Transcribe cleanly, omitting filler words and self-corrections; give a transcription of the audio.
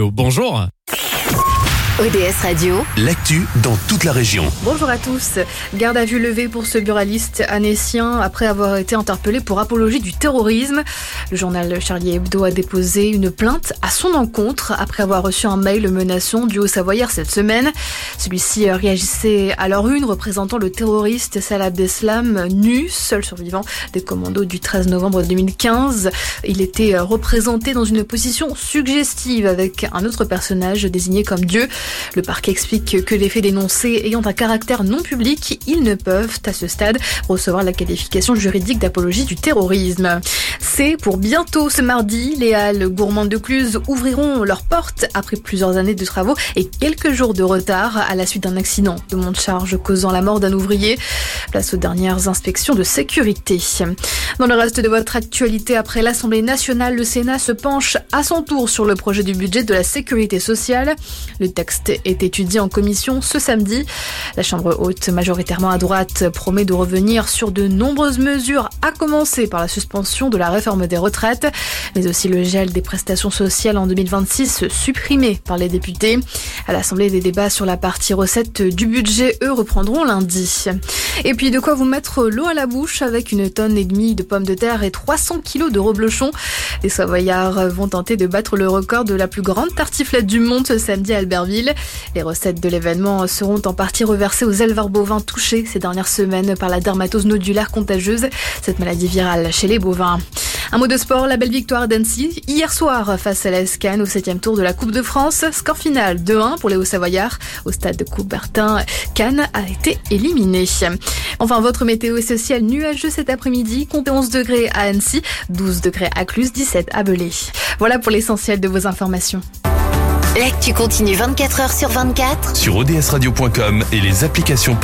Radio. Bonjour. ODS Radio, l'actu dans toute la région. Bonjour à tous. Garde à vue levée pour ce buraliste annécien après avoir été interpellé pour apologie du terrorisme. Le journal Charlie Hebdo a déposé une plainte à son encontre après avoir reçu un mail menaçant du Haut-Savoyard cette semaine. Celui-ci réagissait à leur une représentant le terroriste Salah Abdeslam, nu, seul survivant des commandos du 13 novembre 2015. Il était représenté dans une position suggestive avec un autre personnage désigné comme Dieu. Le parquet explique que les faits dénoncés ayant un caractère non public, ils ne peuvent, à ce stade, recevoir la qualification juridique d'apologie du terrorisme. C'est pour bientôt ce mardi. Les halles gourmandes de Cluse ouvriront leurs portes après plusieurs années de travaux et quelques jours de retard à la suite d'un accident de monte-charge causant la mort d'un ouvrier. Place aux dernières inspections de sécurité. Dans le reste de votre actualité, après l'Assemblée nationale, le Sénat se penche à son tour sur le projet du budget de la sécurité sociale. Le texte est étudié en commission ce samedi. La Chambre haute, majoritairement à droite, promet de revenir sur de nombreuses mesures, à commencer par la suspension de la réforme des retraites, mais aussi le gel des prestations sociales en 2026 supprimé par les députés. À l'Assemblée, des débats sur la partie recettes du budget, eux, reprendront lundi. Et puis de quoi vous mettre l'eau à la bouche avec 1,5 tonne de pommes de terre et 300 kilos de reblochon. Les Savoyards vont tenter de battre le record de la plus grande tartiflette du monde ce samedi à Albertville. Les recettes de l'événement seront en partie reversées aux éleveurs bovins touchés ces dernières semaines par la dermatose nodulaire contagieuse, cette maladie virale chez les bovins. Un mot de sport, la belle victoire d'Annecy hier soir face à la SCAN au 7e tour de la Coupe de France. Score final 2-1 pour les Hauts-Savoyards. Au stade de Coubertin, Cannes a été éliminé. Enfin, votre météo est sociale nuageux cet après-midi. Comptez 11 degrés à Annecy, 12 degrés à Cluse, 17 à Belay. Voilà pour l'essentiel de vos informations. l'actu continue 24 heures sur 24 Sur odsradio.com et les applications